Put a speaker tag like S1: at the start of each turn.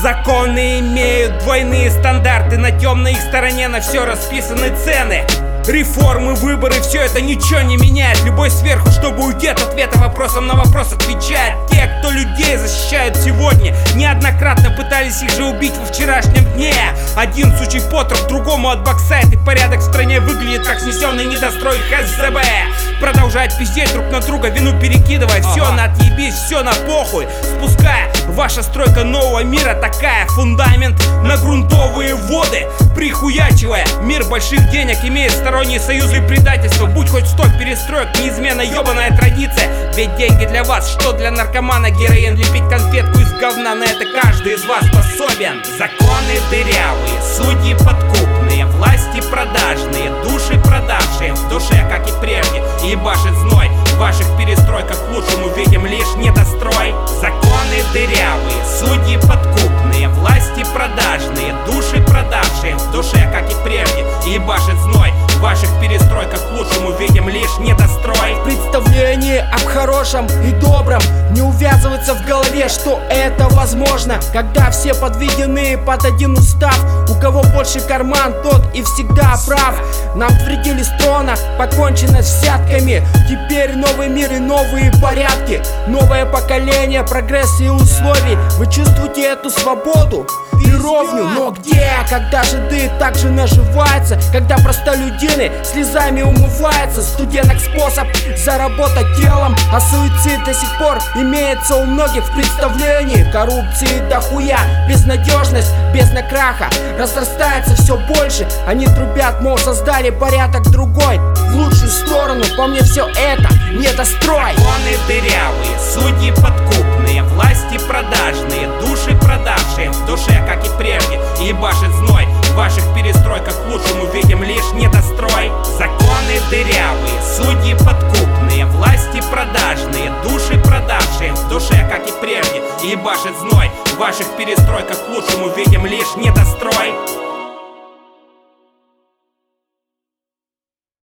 S1: Законы имеют двойные стандарты, на темной их стороне на все расписаны цены. Реформы, выборы, все это ничего не меняет. Любой сверху, чтобы уйти от ответа, вопросом на вопрос отвечает. Те, кто людей защищают сегодня, неоднократно пытались их же убить во вчерашнем дне. Один сучий потрох другому отбоксает, и порядок в стране выглядит как снесенный недострой ХЗБ. Продолжать пиздеть друг на друга, вину перекидывая. Все на отъебись, все на похуй. Спуская, ваша стройка нового мира такая. Фундамент на грунтовые воды, прихуячивая. Мир больших денег имеет сторонние союзы и предательства. Будь хоть 100 перестроек, неизменно ебаная традиция. Ведь деньги для вас, что для наркомана героин. Лепить конфетку из говна, на это каждый из вас способен. Законы дырявые, судьи подкупные, власти продажные, души продавшие в душе, как и прежде, ебашит зной. В ваших перестройках к лучшему видим лишь недострой. Законы дырявые, судьи подкупные, власти продажные, души продавшие в душе, как и прежде, ебашит зной. В ваших перестройках к лучшему видим лишь недострой.
S2: Представление об хорошем и добром не увязывается в голове, что это возможно, когда все подведены под один устав. У кого больше карман, тот и всегда прав. Нам вредили с трона, покончено с взятками. Теперь новый мир и новые порядки, новое поколение, прогресс и условий. Вы чувствуете эту свободу и ровню, но где? Когда жиды также наживаются, когда простолюдины слезами умываются. Студенток способ заработать телом, а суицид до сих пор имеется у многих в представлении. Коррупции дохуя, безнадежность, бездна краха разрастается все больше. Они трубят, мол, создали порядок другой, в лучшую сторону. По мне все это недострой.
S1: Законы дырявые, судьи подкупные, власти продажные, души продавшие в душе, как и прежде, ебашит зной. В ваших перестройках к лучшему видим лишь недострой. Законы дырявые, судьи подкупные, власти продажные, души продавшие в душе, как и прежде, ебашит зной. В ваших перестройках к лучшему видим лишь недострой.